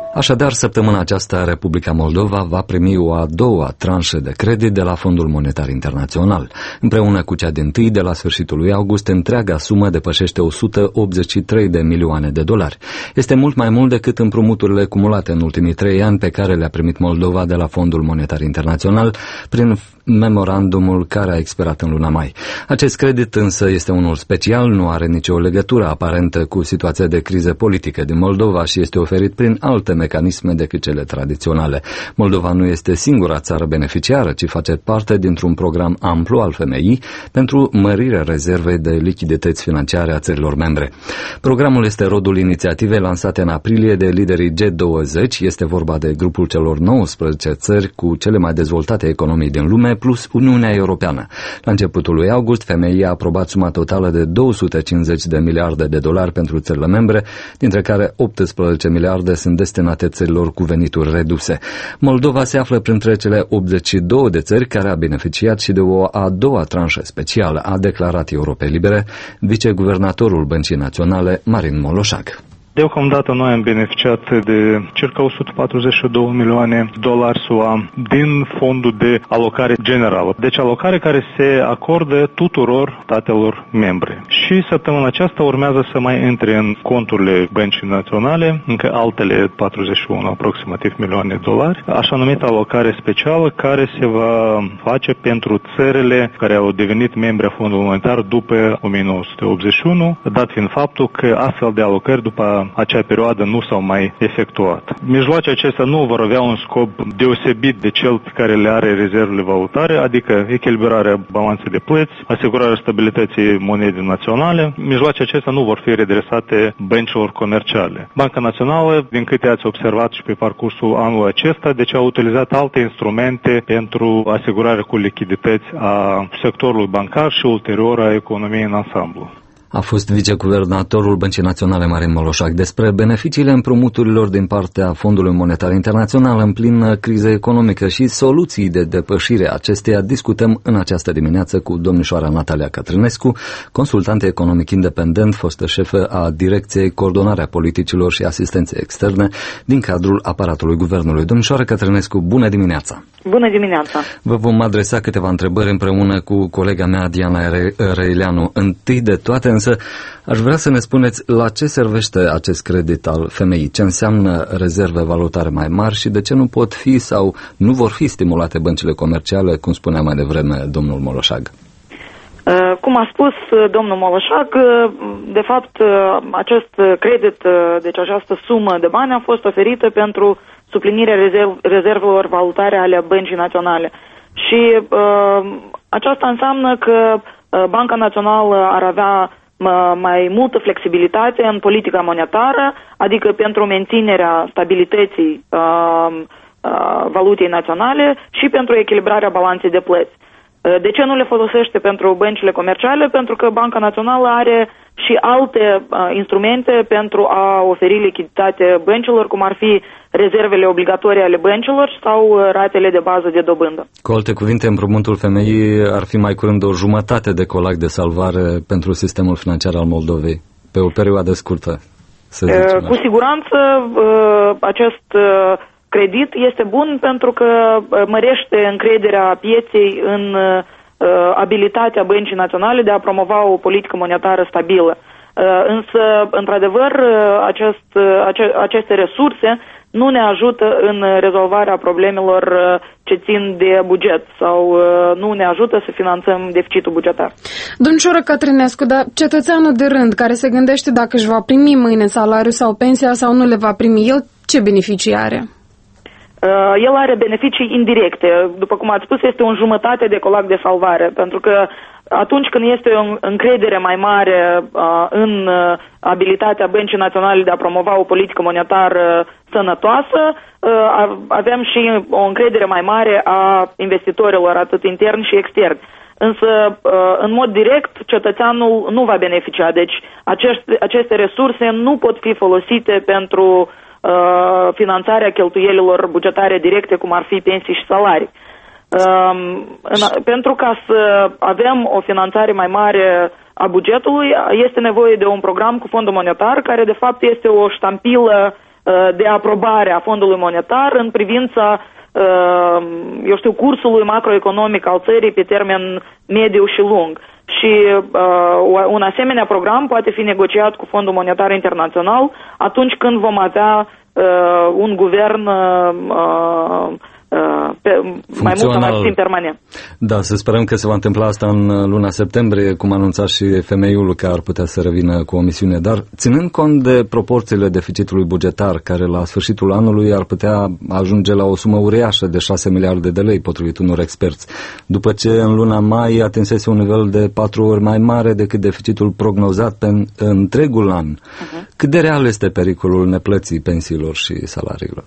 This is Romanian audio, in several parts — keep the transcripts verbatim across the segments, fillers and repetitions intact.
Așadar, săptămâna aceasta, Republica Moldova va primi o a doua tranșă de credit de la Fondul Monetar Internațional. Împreună cu cea dintâi, de la sfârșitul lui august, întreaga sumă depășește o sută optzeci și trei de milioane de dolari. Este mult mai mult decât împrumuturile cumulate în ultimii trei ani pe care le-a primit Moldova de la Fondul Monetar Internațional prin memorandumul care a expirat în luna mai. Acest credit însă este unul special, nu are nicio legătură aparentă cu situația de criză politică din Moldova și este oferit prin alte mecanisme decât cele tradiționale. Moldova nu este singura țară beneficiară, ci face parte dintr-un program amplu al F M I pentru mărirea rezervei de lichidități financiare a țărilor membre. Programul este rodul inițiativei lansate în aprilie de liderii G douăzeci, este vorba de grupul celor nouăsprezece țări cu cele mai dezvoltate economii din lume, plus Uniunea Europeană. La începutul lui august, F M I a aprobat suma totală de două sute cincizeci de miliarde de dolari pentru țările membre, dintre care optsprezece miliarde sunt destinate țărilor cu venituri reduse. Moldova se află printre cele optzeci și două de țări care a beneficiat și de o a doua tranșă specială, a declarat Europei Libere viceguvernatorul Băncii Naționale, Marin Moloșag. Deocamdată noi am beneficiat de circa o sută patruzeci și două milioane dolari S U A din fondul de alocare generală. Deci alocare care se acordă tuturor statelor membre. Și săptămâna aceasta urmează să mai intre în conturile Băncii Naționale încă altele patruzeci și unu aproximativ milioane de dolari, așa numită alocare specială care se va face pentru țările care au devenit membri a Fondului Monetar după o mie nouă sute optzeci și unu, dat fiind faptul că astfel de alocări după acea perioadă nu s-au mai efectuat. Mijloacele acestea nu vor avea un scop deosebit de cel pe care le are rezervele valutare, adică echilibrarea balanței de plăți, asigurarea stabilității monedei naționale. Mijloacele acestea nu vor fi redresate băncilor comerciale. Banca Națională, din câte ați observat și pe parcursul anului acesta, deci a utilizat alte instrumente pentru asigurarea cu lichidități a sectorului bancar și ulterior a economiei în ansamblu. A fost viceguvernatorul Băncii Naționale, Marin Moloșag. Despre beneficiile împrumuturilor din partea Fondului Monetar Internațional în plină criză economică și soluții de depășire acesteia discutăm în această dimineață cu domnișoara Natalia Cătrinescu, consultant economic independent, fostă șefă a Direcției Coordonarea Politicilor și Asistenței Externe din cadrul aparatului Guvernului. Domnișoara Cătrinescu, bună dimineața! Bună dimineața! Vă vom adresa câteva întrebări împreună cu colega mea, Diana Răileanu. Întâi de toate, însă, aș vrea să ne spuneți la ce servește acest credit al F M I, ce înseamnă rezerve valutare mai mari și de ce nu pot fi sau nu vor fi stimulate băncile comerciale, cum spunea mai devreme domnul Moloșag. Cum a spus domnul Moloșag, de fapt acest credit, deci această sumă de bani a fost oferită pentru suplinirea rezerv- rezervelor valutare ale Băncii Naționale. Și uh, aceasta înseamnă că Banca Națională ar avea mai multă flexibilitate în politica monetară, adică pentru menținerea stabilității uh, uh, valutei naționale și pentru echilibrarea balanței de plăți. De ce nu le folosește pentru băncile comerciale? Pentru că Banca Națională are și alte uh, instrumente pentru a oferi lichiditate băncilor, cum ar fi rezervele obligatorii ale băncilor sau ratele de bază de dobândă. Cu alte cuvinte, împrumutul F M I ar fi mai curând o jumătate de colac de salvare pentru sistemul financiar al Moldovei, pe o perioadă scurtă, să zicem. Uh, cu siguranță uh, acest uh, credit este bun pentru că mărește încrederea pieței în uh, abilitatea Băncii Naționale de a promova o politică monetară stabilă. Uh, însă, într-adevăr, acest, ace- aceste resurse nu ne ajută în rezolvarea problemelor ce țin de buget sau uh, nu ne ajută să finanțăm deficitul bugetar. Domnișoară Cătrinescu, dar cetățeanul de rând care se gândește dacă își va primi mâine salariul sau pensia sau nu le va primi, el ce beneficii are? El are beneficii indirecte. După cum ați spus, este o jumătate de colac de salvare, pentru că atunci când este o încredere mai mare uh, în abilitatea Băncii Naționale de a promova o politică monetară sănătoasă, uh, avem și o încredere mai mare a investitorilor, atât interni și externi. Însă, uh, în mod direct, cetățeanul nu va beneficia. Deci, aceste, aceste resurse nu pot fi folosite pentru finanțarea cheltuielilor bugetare directe, cum ar fi pensii și salarii. Pentru ca să avem o finanțare mai mare a bugetului, este nevoie de un program cu fondul monetar, care de fapt este o ștampilă de aprobare a Fondului Monetar în privința, eu știu, cursului macroeconomic al țării pe termen mediu și lung. Și uh, un asemenea program poate fi negociat cu Fondul Monetar Internațional atunci când vom avea uh, un guvern uh, pe, mai mult sau mai puțin permanent. Da, să sperăm că se va întâmpla asta în luna septembrie, cum anunța și femeiul că ar putea să revină cu o misiune. Dar ținând cont de proporțiile deficitului bugetar, care la sfârșitul anului ar putea ajunge la o sumă uriașă de șase miliarde de lei, potrivit unor experți, după ce în luna mai atinsese un nivel de patru ori mai mare decât deficitul prognozat pe întregul an, uh-huh. cât de real este pericolul neplății pensiilor și salariilor?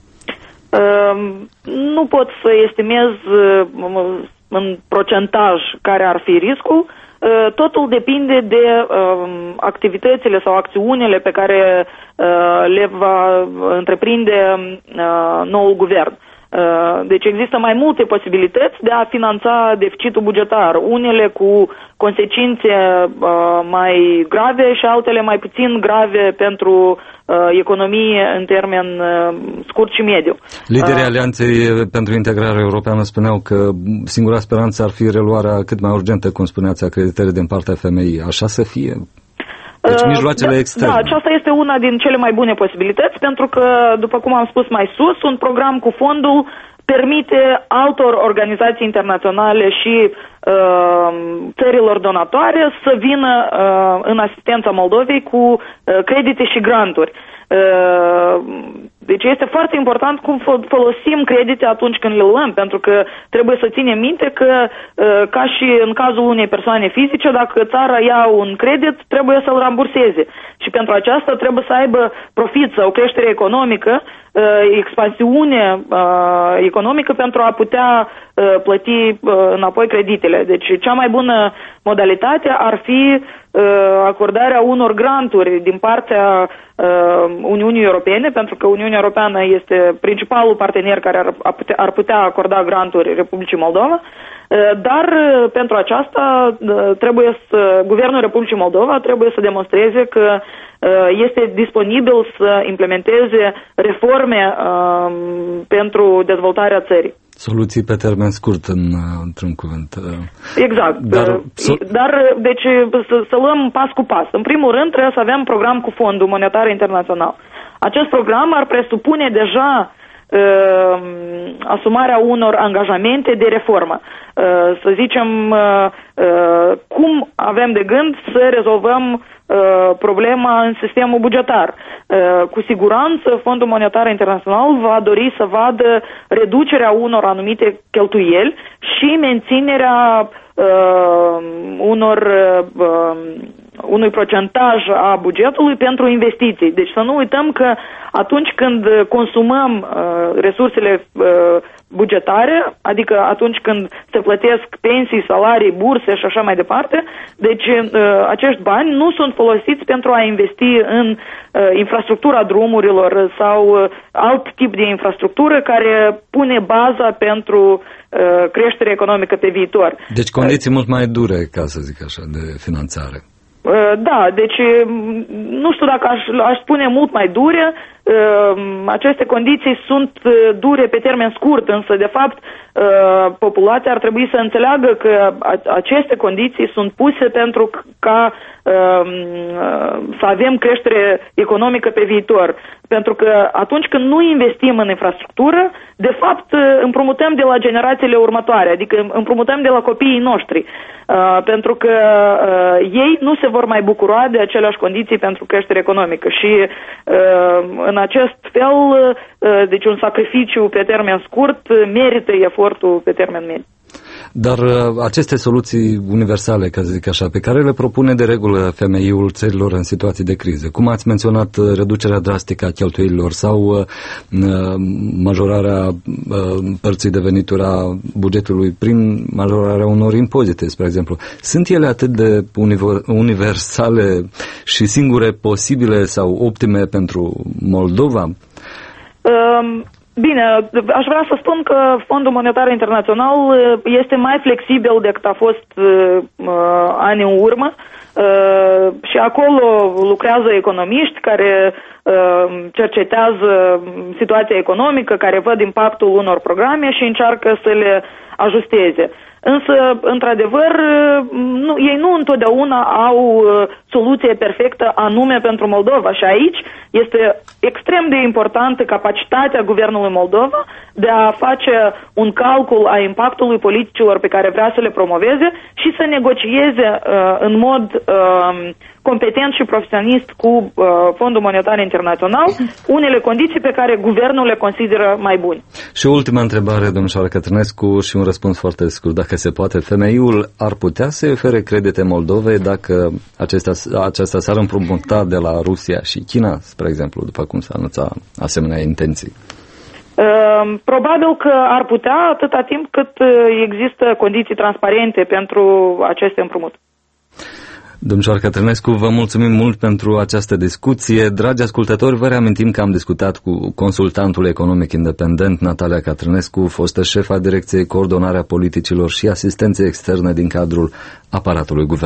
Uh, nu pot să estimez uh, în procentaj care ar fi riscul. Uh, totul depinde de uh, activitățile sau acțiunile pe care uh, le va întreprinde uh, noul guvern. Uh, deci există mai multe posibilități de a finanța deficitul bugetar, unele cu consecințe uh, mai grave și altele mai puțin grave pentru uh, economie în termen uh, scurt și mediu. Liderii uh, Alianței pentru Integrare Europeană spuneau că singura speranță ar fi reluarea cât mai urgentă, cum spuneați, a creditării din partea femeii. Așa să fie? Deci mijloacele da, externe. Da, aceasta este una din cele mai bune posibilități, pentru că, după cum am spus mai sus, un program cu fondul permite altor organizații internaționale și uh, țărilor donatoare să vină uh, în asistența Moldovei cu uh, credite și granturi. Uh, deci este foarte important cum folosim credite atunci când le luăm, pentru că trebuie să ținem minte că, uh, ca și în cazul unei persoane fizice, dacă țara ia un credit, trebuie să-l ramburseze. Și pentru aceasta trebuie să aibă profit sau creștere economică, expansiune uh, economică pentru a putea uh, plăti uh, înapoi creditele. Deci cea mai bună modalitate ar fi uh, acordarea unor granturi din partea uh, Uniunii Europene, pentru că Uniunea Europeană este principalul partener care ar, ar, putea, ar putea acorda granturi Republicii Moldova. Dar pentru aceasta trebuie să, Guvernul Republicii Moldova trebuie să demonstreze că este disponibil să implementeze reforme pentru dezvoltarea țării. Soluții pe termen scurt, în, într-un cuvânt. Exact. Dar, Dar deci, să, să luăm pas cu pas. În primul rând, trebuie să avem program cu Fondul Monetar Internațional. Acest program ar presupune deja Uh, asumarea unor angajamente de reformă. Uh, să zicem, uh, uh, cum avem de gând să rezolvăm uh, problema în sistemul bugetar. Uh, cu siguranță, Fondul Monetar Internațional va dori să vadă reducerea unor anumite cheltuieli și menținerea uh, unor uh, unui procentaj a bugetului pentru investiții. Deci să nu uităm că atunci când consumăm uh, resursele uh, bugetare, adică atunci când se plătesc pensii, salarii, burse și așa mai departe, deci uh, acești bani nu sunt folosiți pentru a investi în uh, infrastructura drumurilor sau uh, alt tip de infrastructură care pune baza pentru uh, creștere economică pe viitor. Deci condiții uh, mult mai dure, ca să zic așa, de finanțare. Da, deci nu știu dacă aș, aș spune mult mai dure. Aceste condiții sunt dure pe termen scurt, însă de fapt populația ar trebui să înțeleagă că aceste condiții sunt puse pentru ca să avem creștere economică pe viitor. Pentru că atunci când nu investim în infrastructură, de fapt împrumutăm de la generațiile următoare, adică împrumutăm de la copiii noștri. Pentru că ei nu se vor mai bucura de aceleași condiții pentru creștere economică și în acest fel, deci un sacrificiu pe termen scurt merită efortul pe termen mediu. Dar aceste soluții universale, ca să zic așa, pe care le propune de regulă femeiul țărilor în situații de criză, cum ați menționat reducerea drastică a cheltuielilor sau uh, majorarea uh, părții de venituri a bugetului prin majorarea unor impozite, spre exemplu, sunt ele atât de universale și singure posibile sau optime pentru Moldova? Um... Bine, aș vrea să spun că Fondul Monetar Internațional este mai flexibil decât a fost uh, ani în urmă uh, și acolo lucrează economiști care cercetează situația economică, care văd impactul unor programe și încearcă să le ajusteze. Însă, într-adevăr, nu, ei nu întotdeauna au uh, soluție perfectă anume pentru Moldova și aici este extrem de importantă capacitatea Guvernului Moldova de a face un calcul a impactului politicilor pe care vrea să le promoveze și să negocieze uh, în mod uh, competent și profesionist cu uh, Fondul Monetar Internațional unele condiții pe care guvernul le consideră mai bune. Și o ultima întrebare, domnișoară Cătrânescu, și un răspuns foarte scurt. Dacă se poate, femeiul ar putea să ofere credite Moldovei dacă acestea, acestea s-ar împrumuta de la Rusia și China, spre exemplu, după cum s-a anunțat asemenea intenții? Uh, probabil că ar putea, atâta timp cât există condiții transparente pentru aceste împrumuturi. Domnișoară Cătrânescu, vă mulțumim mult pentru această discuție. Dragi ascultători, vă reamintim că am discutat cu consultantul economic independent Natalia Cătrânescu, fostă șefa Direcției Coordonarea Politicilor și Asistenței Externe din cadrul aparatului guvernamental.